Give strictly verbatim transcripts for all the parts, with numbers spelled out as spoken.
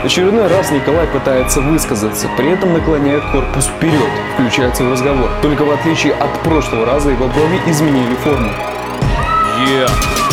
В очередной раз Николай пытается высказаться, при этом наклоняет корпус вперед, включается в разговор. Только в отличие от прошлого раза его брови изменили форму. Yeah.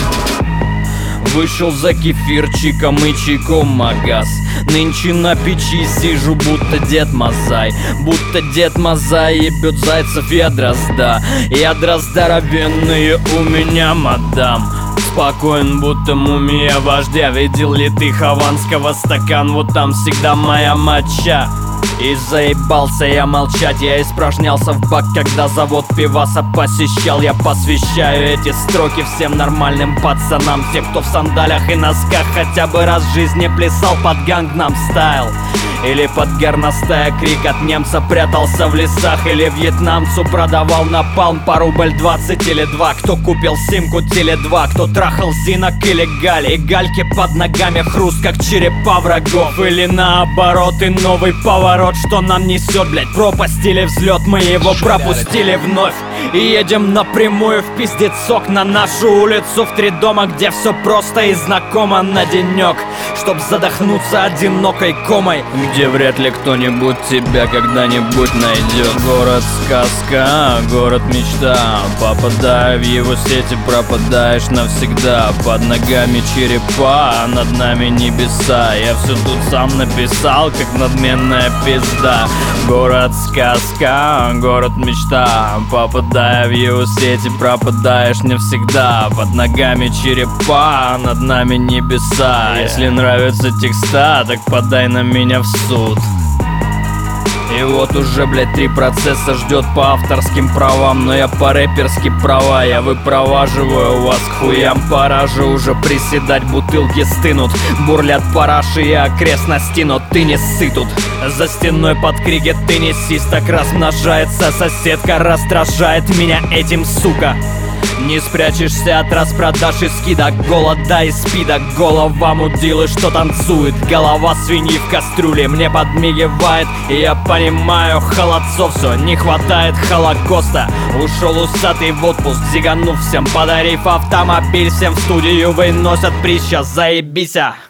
Вышел за кефирчиком и чайком магаз. Нынче на печи сижу, будто Дед Мазай. Будто Дед Мазай ебет зайцев я дрозда. Я дрозда равенные у меня, мадам. Спокоен, будто мумия вождя. Видел ли ты хованского стакан? Вот там всегда моя моча. И заебался я молчать, я испражнялся в бак, когда завод пиваса посещал. Я посвящаю эти строки всем нормальным пацанам, те, кто в сандалях и носках хотя бы раз в жизни плясал под Гангнам Стайл. Или под горностая крик от немца прятался в лесах. Или вьетнамцу продавал напалм по рубль двадцать или два. Кто купил симку теле два, кто трахал зинок или галь. И гальки под ногами хруст, как черепа врагов. Или наоборот, и новый поворот, что нам несет, блять, пропасть или взлет. Мы его пропустили вновь и едем напрямую в пиздецок на нашу улицу в три дома, где все просто и знакомо на денек, чтоб задохнуться одинокой комой, где вряд ли кто-нибудь тебя когда-нибудь найдет. Город сказка, город мечта. Попадая в его сети, пропадаешь навсегда. Под ногами черепа, а над нами небеса. Я все тут сам написал, как надменная пизда. Город сказка, город мечта. Попадая в его сети, пропадаешь навсегда. Под ногами черепа, а над нами небеса. Если нравятся текста, так подай на меня в суд. И вот уже, блять, три процесса ждет по авторским правам. Но я по-рэперски права, я выпроваживаю вас к хуям. Пора же уже приседать, бутылки стынут. Бурлят параши и окрестности, но ты не ссы тут. За стеной под крики ты несись, так размножается соседка. Раздражает меня этим, сука. Не спрячешься от распродаж и скидок, голода и спида. Голова мудилы, что танцует, голова свиньи в кастрюле мне подмигивает. И я понимаю, холодцов все, не хватает Холокоста. Ушел усатый в отпуск, зиганув всем, подарив автомобиль. Всем в студию выносят приз, сейчас заебися.